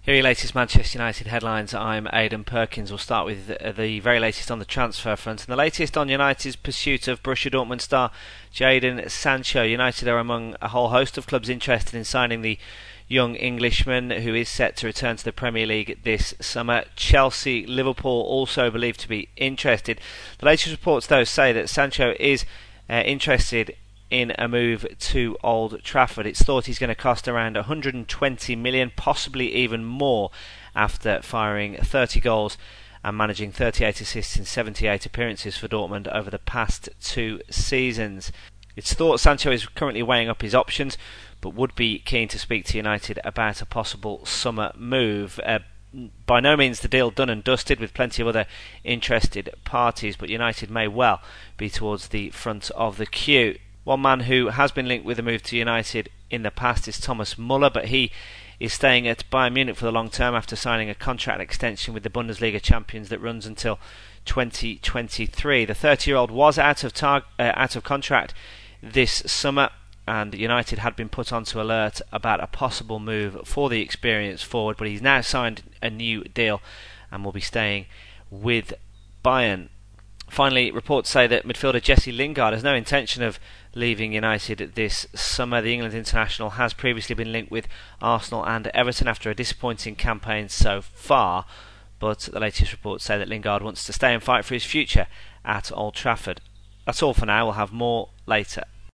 Here are your latest Manchester United headlines. I'm Aidan Perkins. We'll start with the very latest on the transfer front and the latest on United's pursuit of Borussia Dortmund star Jadon Sancho. United are among a whole host of clubs interested in signing the young Englishman, who is set to return to the Premier League this summer. Chelsea, Liverpool also believed to be interested. The latest reports, though, say that Sancho is interested in a move to Old Trafford. It's thought he's going to cost around 120 million, possibly even more, after firing 30 goals and managing 38 assists in 78 appearances for Dortmund over the past 2 seasons. It's thought Sancho is currently weighing up his options, but would be keen to speak to United about a possible summer move. By no means the deal done and dusted, with plenty of other interested parties, but United may well be towards the front of the queue. One man who has been linked with a move to United in the past is Thomas Muller, but he is staying at Bayern Munich for the long term after signing a contract extension with the Bundesliga champions that runs until 2023. The 30-year-old was out of contract this summer, and United had been put onto alert about a possible move for the experienced forward, but he's now signed a new deal and will be staying with Bayern. Finally, reports say that midfielder Jesse Lingard has no intention of leaving United this summer. The England international has previously been linked with Arsenal and Everton after a disappointing campaign so far, but the latest reports say that Lingard wants to stay and fight for his future at Old Trafford. That's all for now. We'll have more later.